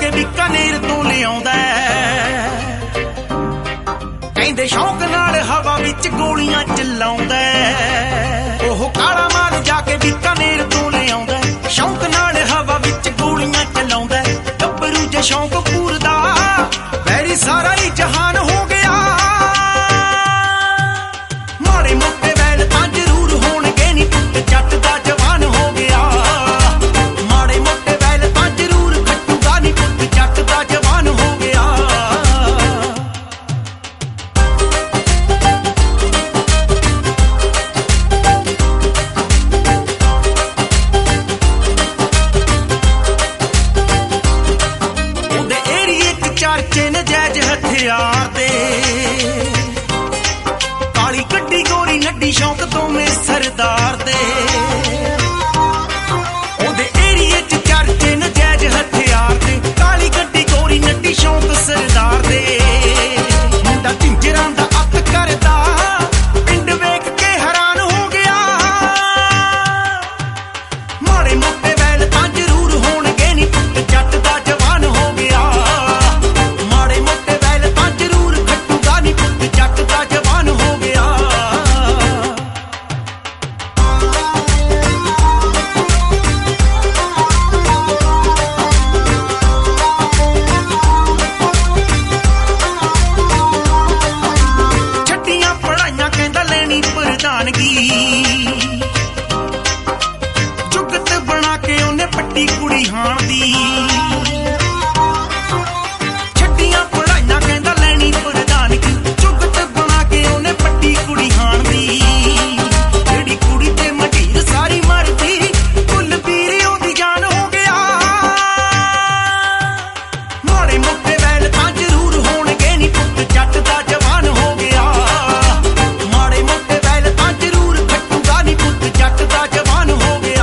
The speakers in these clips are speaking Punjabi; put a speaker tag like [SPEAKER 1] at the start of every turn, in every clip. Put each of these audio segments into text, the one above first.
[SPEAKER 1] ਕੇ बीकानेर ਤੋਂ ਲਿਆਉਂਦਾ। ਕਹਿੰਦੇ ਸ਼ੌਂਕ ਨਾਲ ਹਵਾ ਵਿੱਚ ਗੋਲੀਆਂ ਚਲਾਉਂਦਾ। ਉਹ ਕਾਲਾ ਮਾਲ ਜਾ ਕੇ बीकानेर ਤੋਂ ਲਿਆਉਂਦਾ। ਸ਼ੌਂਕ ਨਾਲ ਹਵਾ ਵਿੱਚ ਗੋਲੀਆਂ ਚਲਾਉਂਦਾ। ਗੱਭਰੂ ਜੇ ਸ਼ੌਂਕ ਪੂਰਦਾ ਵੈਰੀ ਸਾਰਾ ਹੀ ਜਹਾਨ ਹੋ ਗਿਆ। ਮਾੜੇ ਮੋਟੇ ਵੈਲ ਤਾਂ ਜ਼ਰੂਰ ਹੋਣਗੇ ਨੀ ਪੁੱਤ ਜੱਟ ਦਾ ਜਵਾਨ ਹੋ ਗਿਆ। ਮਾੜੇ ਮੋਟੇ ਵੈਲ ਤਾਂ ਜ਼ਰੂਰ ਖੱਟੂਗਾ ਨੀ ਪੁੱਤ ਜੱਟ ਦਾ ਜਵਾਨ ਹੋ ਗਿਆ। ਉਹਦੇ ਏਰੀਏ 'ਚ ਚਰਚੇ ਨਜਾਇਜ਼ ਹਥਿਆਰ ਦੇ। ਕਾਲੀ ਗੱਡੀ ਗੋਰੀ ਨੱਡੀ ਸ਼ੌਂਕ ਤੋਂ ਮੇ ਸਰਦਾਰ ਦੇ। ਉਹਦੇ ਏਰੀਏ 'ਚ ਚਰਚੇ ਨਜਾਇਜ਼ ਹਥਿਆਰ ਦੇ। ਕਾਲੀ ਗੱਡੀ ਗੋਰੀ ਨੱਡੀ ਸ਼ੌਂਕ ਸਰਦਾਰ ਦੇ। ਮੁੰਡਾ ਝਿੰਜਰਾਂ ਦਾ ਅੱਤ ਕਰਦਾ ਪਿੰਡ ਵੇਖ ਕੇ ਹੈਰਾਨ ਹੋ ਗਿਆ। ਮਾੜੇ ਮੋਟੇ ਵੈਲ ਤਾਂ ਜ਼ਰੂਰ ਹੋਣਗੇ ਨੀ ਪੁੱਤ ਜੱਟ ਦਾ ਜਵਾਨ ਹੋ ਗਿਆ। ਮਾੜੇ ਮੋਟੇ ਵੈਲ ਤਾਂ ਜ਼ਰੂਰ ਖੱਟੂਗਾ ਨੀ ਪੁੱਤ ਜੱਟ ਦਾ ਜਵਾਨ ਹੋ ਗਿਆ। ਛੱਡੀਆਂ ਪੜਾਈਆਂ ਕਹਿੰਦਾ ਲੈਣੀ ਪ੍ਰਧਾਨਗੀ। ਜੁਗਤ ਬਣਾ ਕੇ ਉਹਨੇ ਪੱਟੀ ਕੁੜੀ ਹਾਣ ਦੀ। ਛੱਡੀਆਂ ਪੜਾਈਆਂ ਕਹਿੰਦਾ ਲੈਣੀ ਪ੍ਰਧਾਨਗੀ। ਜੁਗਤ ਬਣਾ ਕੇ ਉਹਨੇ ਪੱਟੀ ਕੁੜੀ ਹਾਣ ਦੀ। ਜਿਹੜੀ ਕੁੜੀ ਤੇ ਮੰਡੀਰ ਸਾਰੀ ਮਰਦੀ ਕੁਲਬੀਰ ਉਹਦੀ ਜਾਨ ਹੋ ਗਿਆ। ਮਾੜੇ ਮੋਟੇ ਵੈਲ ਤਾਂ ਜ਼ਰੂਰ ਹੋਣਗੇ ਨੀ ਪੁੱਤ ਜੱਟ ਦਾ ਜਵਾਨ ਹੋ ਗਿਆ। ਮਾੜੇ ਮੋਟੇ ਵੈਲ ਤਾਂ ਜ਼ਰੂਰ ਖੱਟੂਗਾ ਨੀ ਪੁੱਤ ਜੱਟ ਦਾ ਜਵਾਨ ਹੋ ਗਿਆ।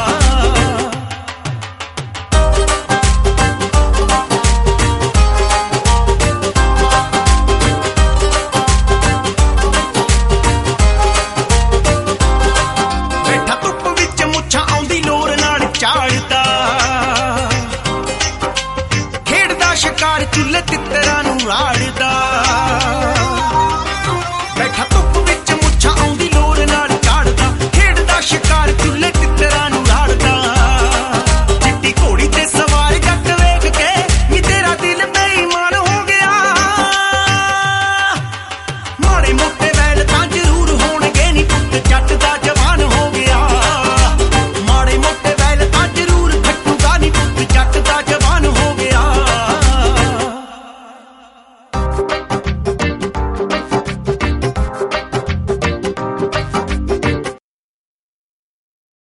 [SPEAKER 1] ਬੈਠਾ ਧੁੱਪ ਵਿੱਚ ਮੁੱਛਾਂ ਆਉਂਦੀ ਲੋਰ ਨਾਲ ਝਾੜਦਾ। ਖੇਡਦਾ ਸ਼ਿਕਾਰ ਚੁੱਲ੍ਹੇ ਤਿੱਤਰਾਂ ਨੂੰ ਰਾੜਦਾ।